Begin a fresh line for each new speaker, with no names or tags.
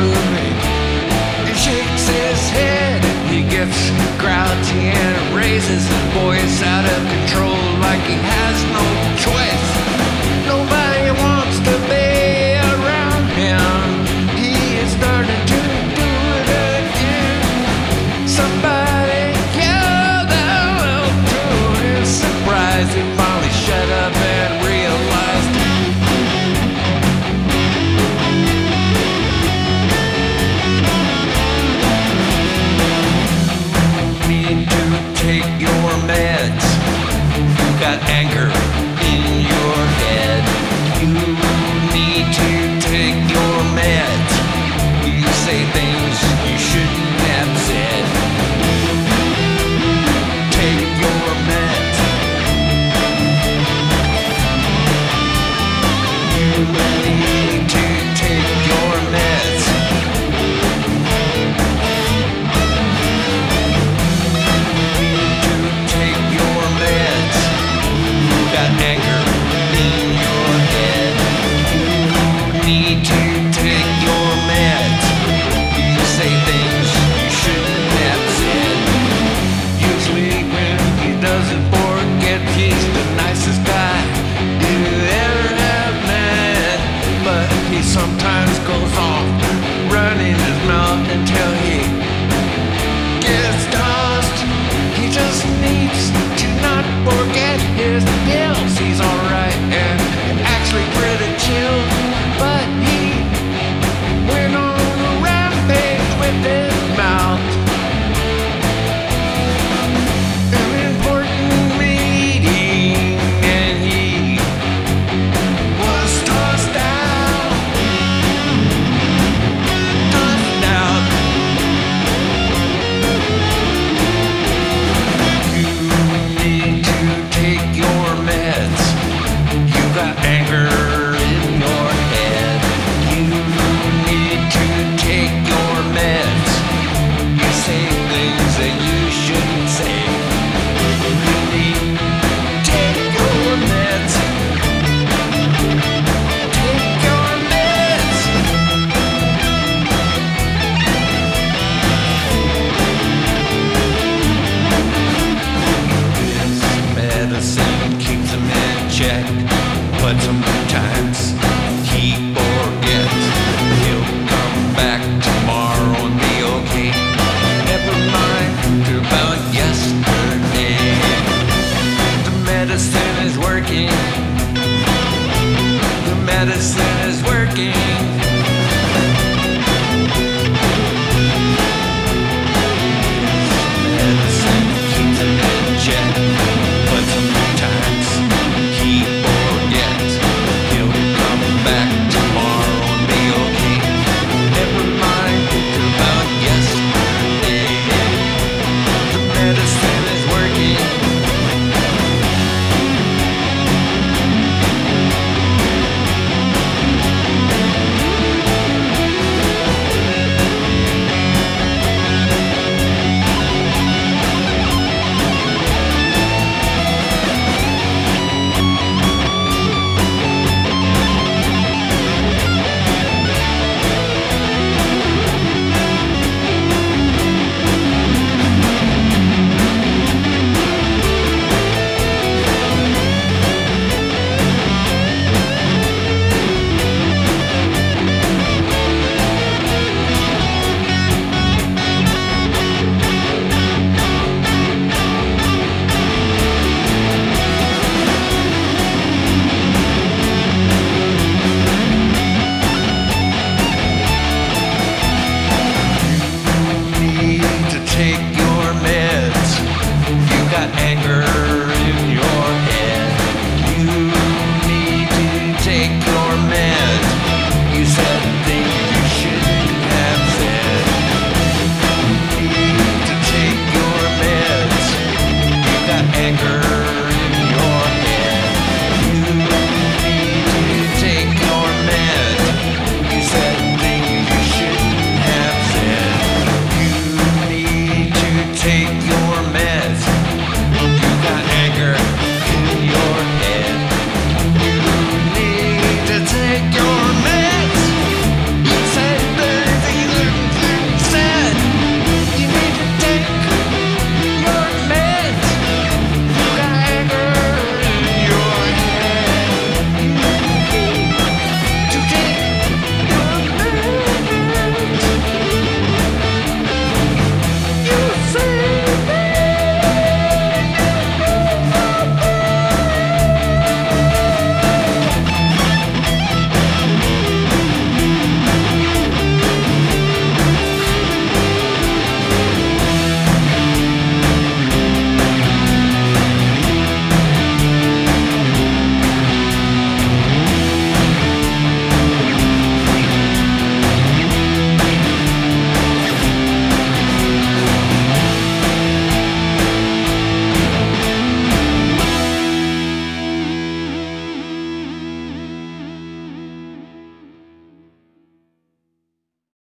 moving. He shakes his head, he gets grouchy and raises his voice out of control like he has no choice. Nobody wants to be around him. He is starting to do it again. Somebody yelled out to his surprise. He finally shut up and realized need to take your meds. You got anger in your head. You need to take your meds. You say things you shouldn't have said. Take your meds. You need to take your meds. Take your meds. You got anger in your head. You need to take your meds. You say things you shouldn't have said. Usually when he doesn't forget, he's the nicest guy you ever have met. But he sometimes goes off running his mouth until he gets tossed. He just needs to not forget his pills. He's alright and actually pretty chill, but he went on a rampage with his